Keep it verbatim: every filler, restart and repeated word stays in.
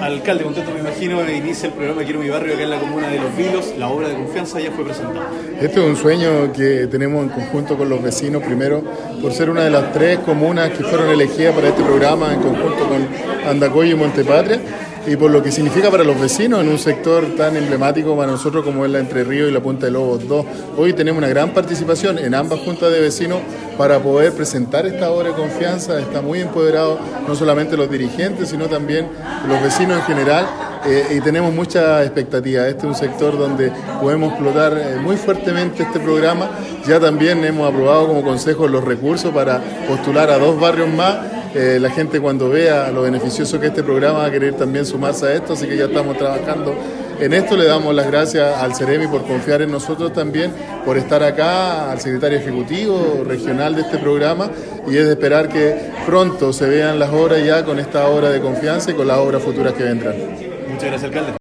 Alcalde, contento me imagino, inicia el programa Quiero mi barrio acá en la comuna de Los Vilos. La obra de confianza ya fue presentada. Este es un sueño que tenemos en conjunto con los vecinos, primero por ser una de las tres comunas que fueron elegidas para este programa en conjunto con Andacollo y Montepatria, y por lo que significa para los vecinos en un sector tan emblemático para nosotros como es la Entre Ríos y la Punta de Lobos dos. Hoy tenemos una gran participación en ambas juntas de vecinos para poder presentar esta obra de confianza. Está muy empoderado no solamente los dirigentes, sino también los vecinos en general, eh, y tenemos mucha expectativa. Este es un sector donde podemos explotar eh, muy fuertemente este programa. Ya también hemos aprobado como consejo los recursos para postular a dos barrios más. Eh, la gente cuando vea lo beneficioso que este programa va a querer también sumarse a esto, así que ya estamos trabajando en esto. Le damos las gracias al Ceremi por confiar en nosotros también, por estar acá, al secretario ejecutivo regional de este programa, y es de esperar que pronto se vean las obras ya con esta obra de confianza y con las obras futuras que vendrán. Muchas gracias, alcalde.